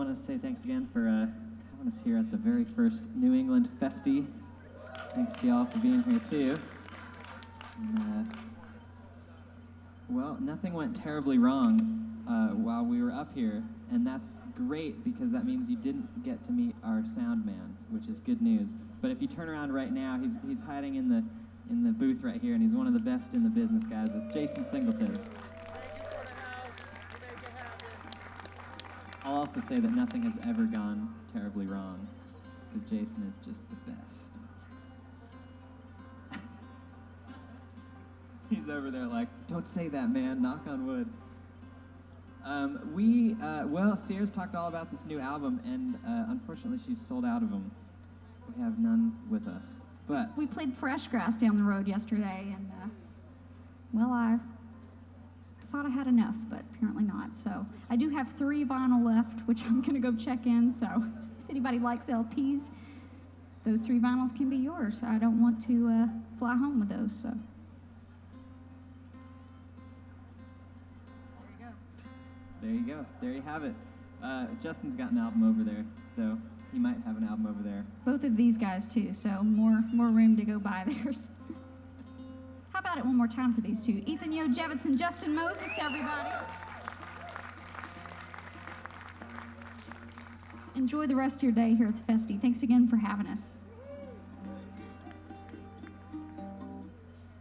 want to say thanks again for having us here at the very first New England Festi. Thanks to y'all for being here too. And, well, nothing went terribly wrong while we were up here, and that's great because that means you didn't get to meet our sound man, which is good news. But if you turn around right now, he's hiding in the booth right here, and he's one of the best in the business, guys. It's Jason Singleton. I'll also say that nothing has ever gone terribly wrong, because Jason is just the best. He's over there like, don't say that, man, knock on wood. Sierra's talked all about this new album, and unfortunately she's sold out of them. We have none with us, but... We played Fresh Grass down the road yesterday, and, I thought I had enough, but apparently not. So I do have 3 vinyl left, which I'm going to go check in. So if anybody likes LPs, those 3 vinyls can be yours. I don't want to fly home with those. So there you go. There you have it. Justin's got an album over there, though. He might have an album over there. Both of these guys, too, so more room to go buy theirs. How about it one more time for these two? Ethan Yojevitz and Justin Moses, everybody. Enjoy the rest of your day here at the Festi. Thanks again for having us.